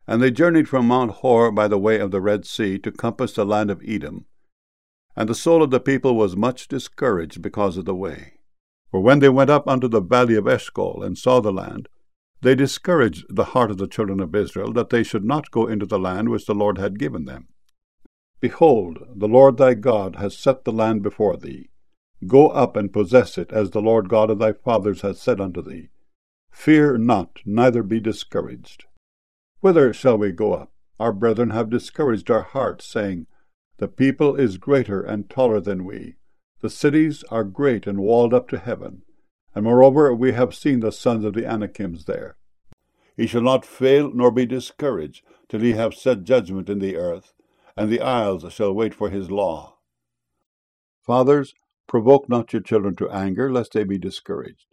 And they journeyed from Mount Hor by the way of the Red Sea to compass the land of Edom. And the soul of the people was much discouraged because of the way. For when they went up unto the valley of Eshcol, and saw the land, they discouraged the heart of the children of Israel, that they should not go into the land which the Lord had given them. Behold, the Lord thy God has set the land before thee. Go up and possess it, as the Lord God of thy fathers hath said unto thee. Fear not, neither be discouraged. Whither shall we go up? Our brethren have discouraged our hearts, saying, The people is greater and taller than we. The cities are great and walled up to heaven. And moreover, we have seen the sons of the Anakims there. He shall not fail nor be discouraged, till he have set judgment in the earth, and the isles shall wait for his law. Fathers, provoke not your children to anger, lest they be discouraged.